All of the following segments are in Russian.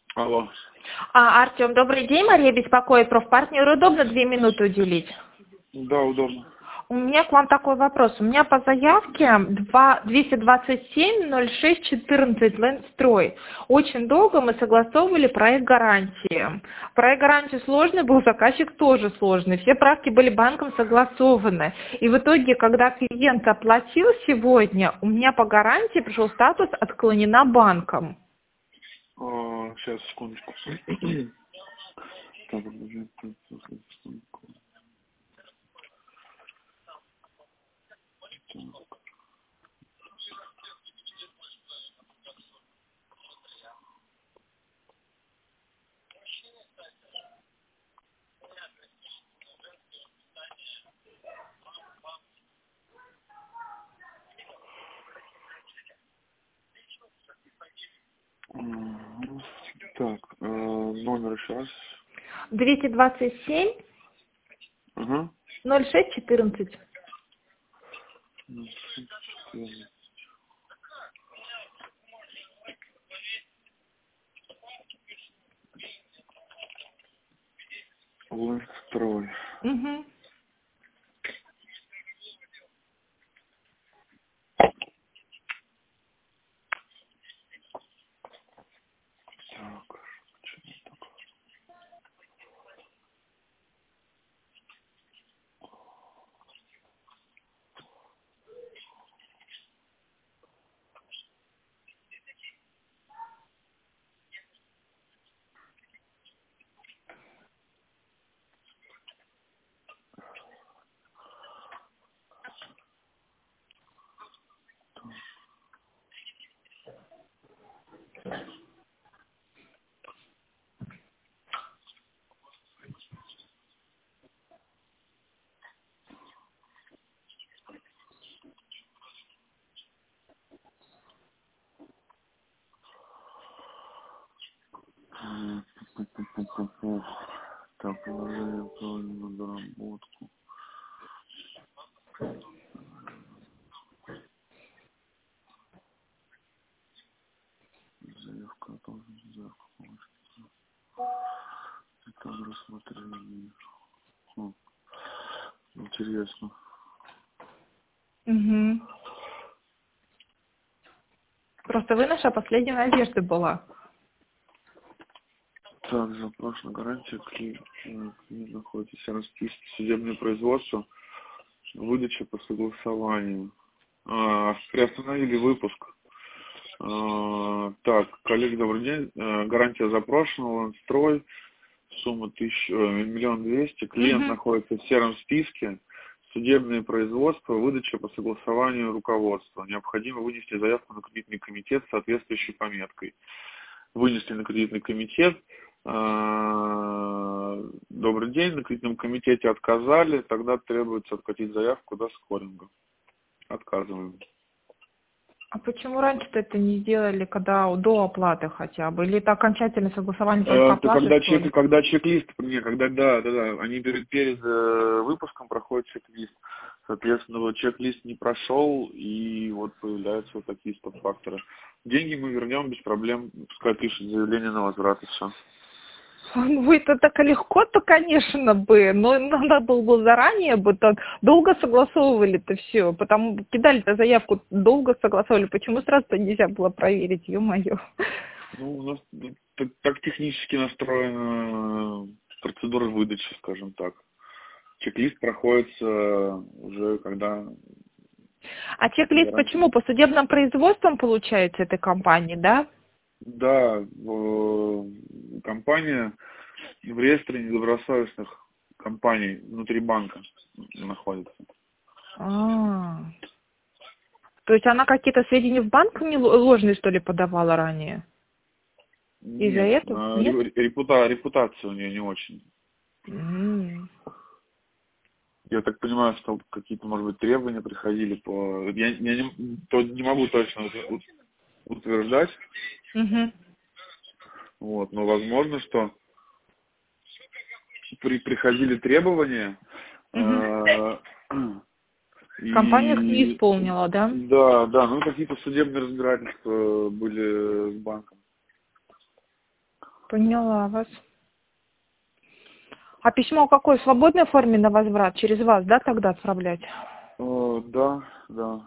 Алло. Артем, добрый день. Мария беспокоит. Профпартнеру удобно 2 минуты уделить? Да, удобно. У меня к вам такой вопрос. У меня по заявке 227-06-14 Ленстрой. Очень долго мы согласовывали проект гарантии. Проект гарантии сложный был, заказчик тоже сложный. Все правки были банком согласованы. И в итоге, когда клиент оплатил сегодня, у меня по гарантии пришел статус «отклонена банком». Сейчас, секундочку. Так, подожди. Так, номер сейчас. 227 Ага. 06-14. Ленстрой. Угу. Так, что такое? Так, положение на доработку. Заявка, тоже заявка. Это рассмотрение. Интересно. Угу. Просто вы наша последняя надежда была. Так, запрос на гарантию клиент находится в списке судебное производство, выдача по согласованию. Приостановили выпуск. Так, коллеги, добрый день. Гарантия запрошена, Ленстрой, сумма 1,2 миллиона. Клиент Угу. находится в сером списке. Судебное производство, выдача по согласованию руководства. Необходимо вынести заявку на кредитный комитет с соответствующей пометкой. Вынесли на кредитный комитет. Добрый день, на кредитном комитете отказали, тогда требуется откатить заявку до скоринга. Отказываем. А почему раньше-то это не сделали, когда до оплаты хотя бы? Или это окончательное согласование только Это оплаты, что ли? когда чек-лист, да, они перед выпуском проходят чек-лист. Соответственно, вот чек-лист не прошел, и вот появляются вот такие стоп-факторы. Деньги мы вернем без проблем, пускай пишет заявление на возврат, и все. Ну, это так легко, то, конечно, бы, но надо было бы заранее бы так долго согласовывали-то все, потому кидали-то заявку, долго согласовывали, почему сразу-то нельзя было проверить, ё-моё. Ну, у нас так технически настроена процедура выдачи, скажем так. Чек-лист проходится уже когда... А чек-лист почему? По судебным производствам получается этой компании, да? Да, компания в реестре недобросовестных компаний внутри банка находится. А, то есть она какие-то сведения в банк ложные, что ли, подавала ранее? Из-за Нет, этого? Нет? репутация у нее не очень. М. Я так понимаю, что какие-то, может быть, требования приходили по... Я не могу точно утверждать, Мгм. вот, но возможно, что приходили требования, Мгм. Компания их не и исполнила, да? да, ну какие-то судебные разбирательства были с банком. Поняла вас. А письмо какой? В свободной форме на возврат? Через вас, да, тогда отправлять? Да, да.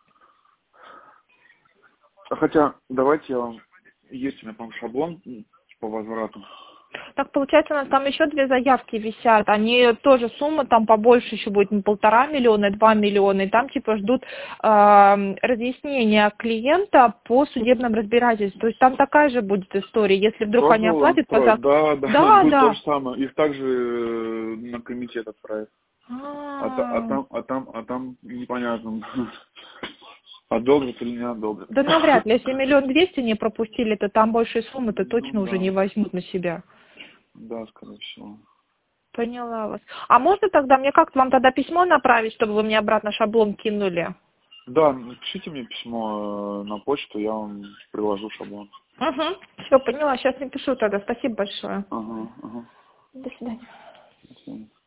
Хотя, давайте я вам... Есть у меня, по-моему, шаблон по возврату. Так, получается, у нас там еще 2 заявки висят. Они тоже сумма там побольше еще будет, не 1,5 миллиона, 2 миллиона. И там типа ждут разъяснения клиента по судебным разбирательствам. То есть там такая же будет история. Если вдруг Тоже они оплатят по да, заказу. да, будет то Да. же самое. Их также на комитет отправят. А там непонятно. Одобрят или не одобрят. Да навряд ли. Если 1 200 000 не пропустили, то там большие суммы-то точно уже Да. не возьмут на себя. Да, скорее всего. Поняла вас. А можно тогда мне как-то вам тогда письмо направить, чтобы вы мне обратно шаблон кинули? Да, напишите мне письмо на почту, я вам приложу шаблон. Угу. Все, поняла. Сейчас напишу тогда. Спасибо большое. Ага. До свидания. До свидания.